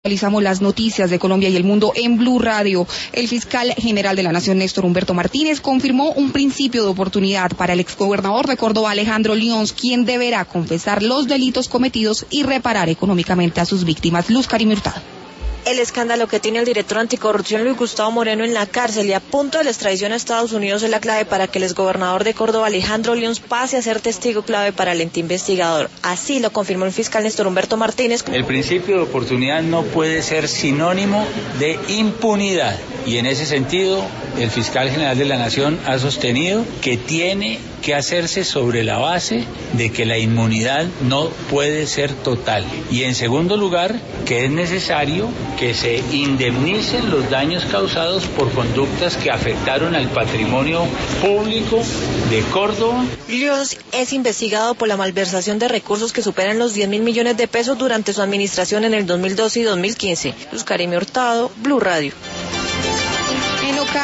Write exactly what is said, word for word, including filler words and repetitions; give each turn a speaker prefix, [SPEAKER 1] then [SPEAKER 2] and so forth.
[SPEAKER 1] Realizamos las noticias de Colombia y el mundo en Blue Radio. El fiscal general de la Nación, Néstor Humberto Martínez, confirmó un principio de oportunidad para el exgobernador de Córdoba, Alejandro Lyons, quien deberá confesar los delitos cometidos y reparar económicamente a sus víctimas. Luz Karim Hurtado.
[SPEAKER 2] El escándalo que tiene el director anticorrupción Luis Gustavo Moreno en la cárcel y a punto de la extradición a Estados Unidos es la clave para que el exgobernador de Córdoba, Alejandro Lyons, pase a ser testigo clave para el ente investigador. Así lo confirmó el fiscal Néstor Humberto Martínez.
[SPEAKER 3] El principio de oportunidad no puede ser sinónimo de impunidad y en ese sentido el fiscal general de la Nación ha sostenido que tiene que hacerse sobre la base de que la inmunidad no puede ser total. Y en segundo lugar, que es necesario que se indemnicen los daños causados por conductas que afectaron al patrimonio público de Córdoba.
[SPEAKER 2] Lyons es investigado por la malversación de recursos que superan los diez mil millones de pesos durante su administración en el dos mil doce y dos mil quince. Luz Karim Hurtado, Blue Radio.